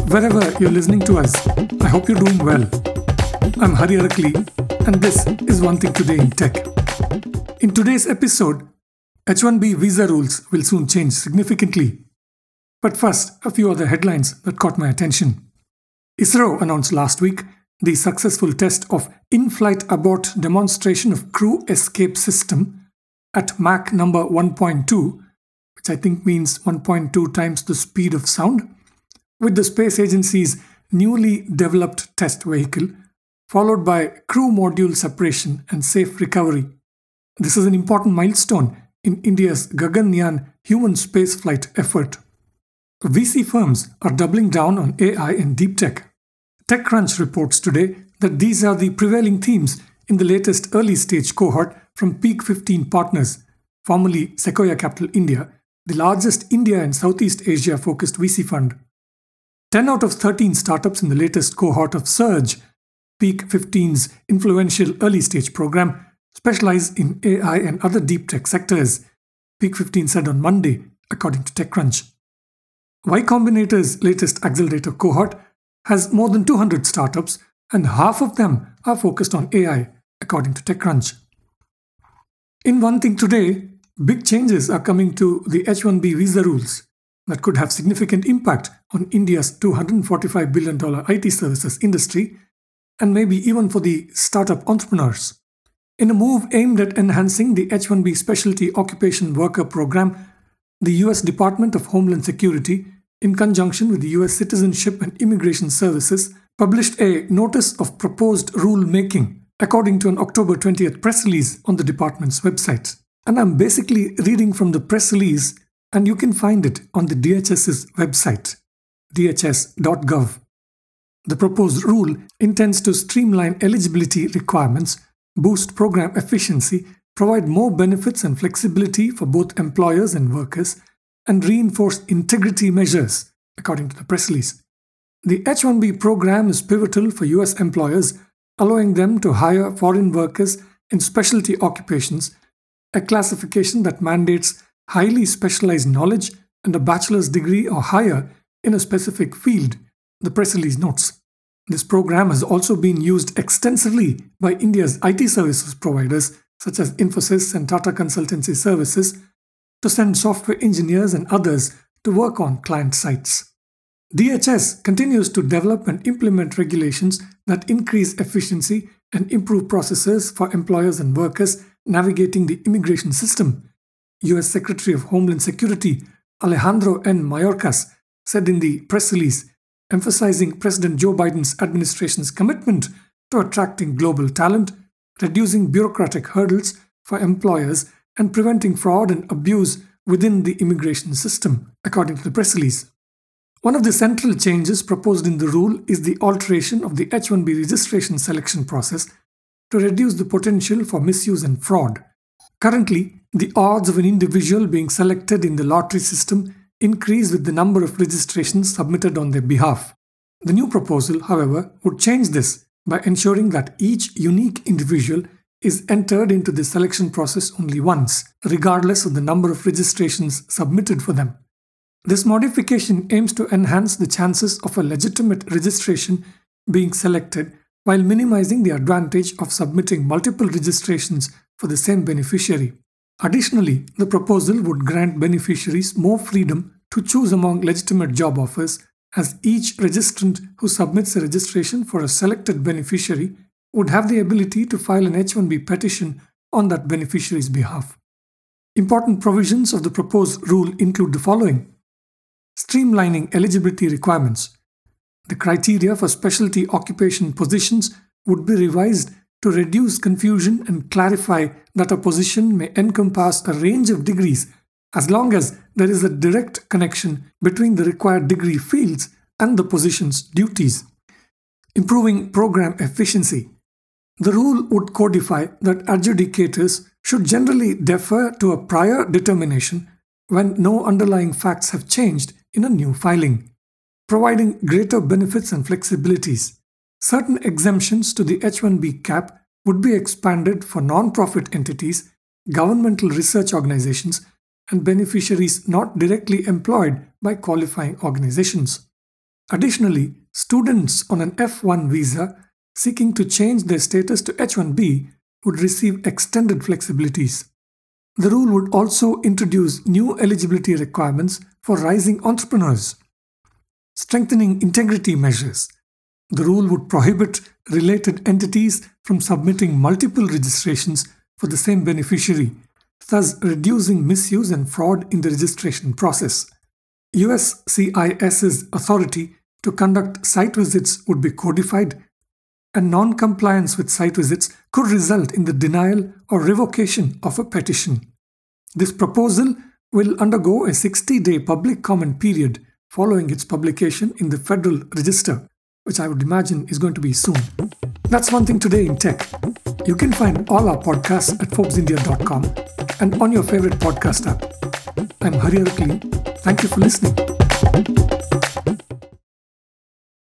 Wherever you're listening to us, I hope you're doing well. I'm Hari Arakli, and this is One Thing Today in Tech. In today's episode, H-1B visa rules will soon change significantly. But first, a few other headlines that caught my attention. ISRO announced last week the successful test of in-flight abort demonstration of crew escape system at Mach number 1.2, which I think means 1.2 times the speed of sound, with the space agency's newly developed test vehicle, followed by crew module separation and safe recovery. This is an important milestone in India's Gaganyaan human spaceflight effort. VC firms are doubling down on AI and deep tech. TechCrunch reports today that these are the prevailing themes in the latest early-stage cohort from Peak 15 Partners, formerly Sequoia Capital India, the largest India and Southeast Asia-focused VC fund. 10 out of 13 startups in the latest cohort of Surge, Peak 15's influential early-stage program, specialize in AI and other deep tech sectors, Peak 15 said on Monday, according to TechCrunch. Y Combinator's latest accelerator cohort has more than 200 startups, and half of them are focused on AI, according to TechCrunch. In One Thing Today, big changes are coming to the H-1B visa rules that could have significant impact on India's $245 billion IT services industry, and maybe even for the startup entrepreneurs. In a move aimed at enhancing the H-1B Specialty Occupation Worker Program, the US Department of Homeland Security, in conjunction with the US Citizenship and Immigration Services, published a Notice of Proposed Rule-Making, according to an October 20th press release on the department's website. And I'm basically reading from the press release, and you can find it on the DHS's website, dhs.gov. The proposed rule intends to streamline eligibility requirements, boost program efficiency, provide more benefits and flexibility for both employers and workers, and reinforce integrity measures, according to the press release. The H-1B program is pivotal for US employers, allowing them to hire foreign workers in specialty occupations, a classification that mandates highly specialized knowledge and a bachelor's degree or higher in a specific field, the press release notes. This program has also been used extensively by India's IT services providers such as Infosys and Tata Consultancy Services to send software engineers and others to work on client sites. DHS continues to develop and implement regulations that increase efficiency and improve processes for employers and workers navigating the immigration system, US Secretary of Homeland Security Alejandro N. Mayorkas said in the press release, emphasizing President Joe Biden's administration's commitment to attracting global talent, reducing bureaucratic hurdles for employers, and preventing fraud and abuse within the immigration system, according to the press release. One of the central changes proposed in the rule is the alteration of the H-1B registration selection process to reduce the potential for misuse and fraud. Currently, the odds of an individual being selected in the lottery system increase with the number of registrations submitted on their behalf. The new proposal, however, would change this by ensuring that each unique individual is entered into the selection process only once, regardless of the number of registrations submitted for them. This modification aims to enhance the chances of a legitimate registration being selected while minimizing the advantage of submitting multiple registrations for the same beneficiary. Additionally, the proposal would grant beneficiaries more freedom to choose among legitimate job offers, as each registrant who submits a registration for a selected beneficiary would have the ability to file an H-1B petition on that beneficiary's behalf. Important provisions of the proposed rule include the following: streamlining eligibility requirements. The criteria for specialty occupation positions would be revised to reduce confusion and clarify that a position may encompass a range of degrees as long as there is a direct connection between the required degree fields and the position's duties. Improving program efficiency. The rule would codify that adjudicators should generally defer to a prior determination when no underlying facts have changed in a new filing, providing greater benefits and flexibilities. Certain exemptions to the H-1B cap would be expanded for non-profit entities, governmental research organizations, and beneficiaries not directly employed by qualifying organizations. Additionally, students on an F1 visa seeking to change their status to H1B would receive extended flexibilities. The rule would also introduce new eligibility requirements for rising entrepreneurs. Strengthening integrity measures. The rule would prohibit related entities from submitting multiple registrations for the same beneficiary, thus reducing misuse and fraud in the registration process. USCIS's authority to conduct site visits would be codified, and non-compliance with site visits could result in the denial or revocation of a petition. This proposal will undergo a 60-day public comment period following its publication in the Federal Register, which I would imagine is going to be soon. That's One Thing Today in Tech. You can find all our podcasts at ForbesIndia.com and on your favorite podcast app. I'm Hari Arakali. Thank you for listening.